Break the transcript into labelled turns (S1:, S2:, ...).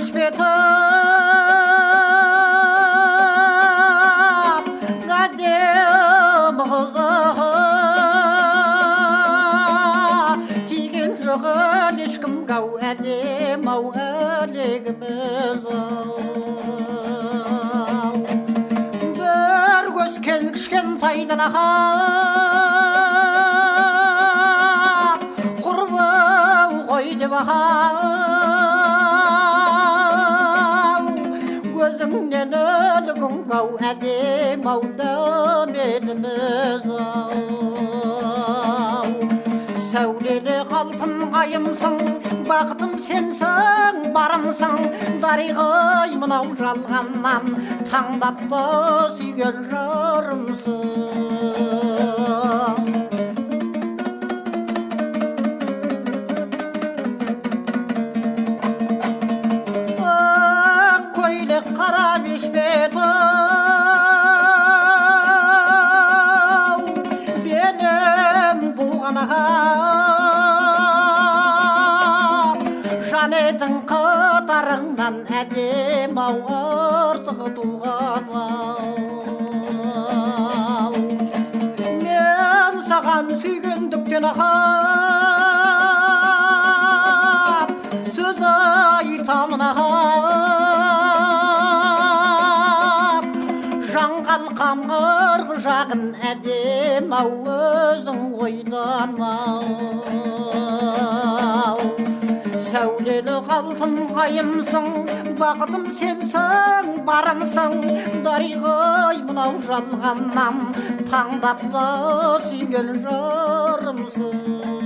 S1: Сәулелі алтын айымсың, бақытым сенсің, барымсың, дариғай мынау жалғаннан таңдапты сүйген жарымсың. Көйлек қара бешпеті Жанетің қытарыңнан әдем артық туған Мен саған сүйгендіктен сөз айтамын Жаңғалқам қырғы жағын әдем өзің ойдан Сәулелі алтын айымсың, бақытым сенсің, барымсың, дариғай мынау жалғаннан таңдапты сүйген жарымсың.